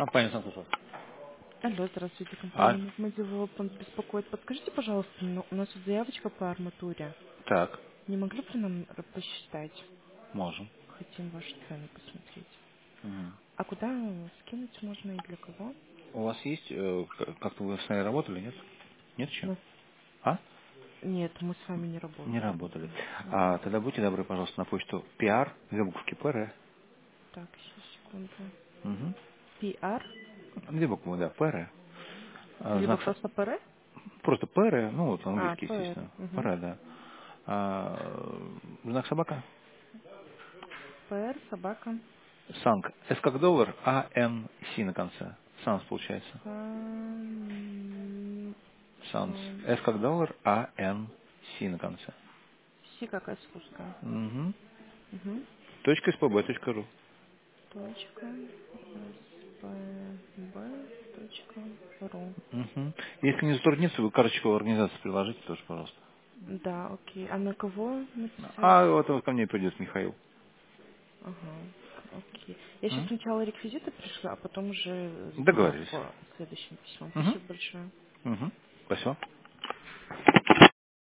Компания Сан-Франциско. Алло, здравствуйте, А, компания Movement Development беспокоит. Подскажите, пожалуйста, у нас тут заявочка по арматуре. так, Не могли бы нам посчитать? можем. Хотим ваши цены посмотреть. Мгм. А куда скинуть можно и для кого? У вас есть, как-то вы с нами работали, нет? Нет еще? Ну, А? нет, мы с вами не Не работаем. работали. Мгм. Тогда будьте добры, пожалуйста, на почту PR, две буковки ПР. Так, сейчас, секунду. Угу. PR? Две буквы, да, ПР. Либо Знак просто ПР? просто ПР, ну вот А, английский, ПР. естественно. Угу. ПР, да. Знак собака. ПР, собака. Санк. С как доллар, А, Н, С на конце. Санс получается. Сан... Санс. Сан... С как доллар, А, Н, С на конце. Си какая русская. Угу. Угу. .spb.ru. Точка. spb.ru. Мгм. Если не затруднится, вы карточку организации приложите тоже, пожалуйста. Да, окей. А на кого написать? А вот ко мне придет Михаил. Ага, окей. Я сейчас М? сначала реквизиты пришла, а потом уже заберу Договорились. в следующем письме. Мгм. Спасибо большое. Мгм. Спасибо.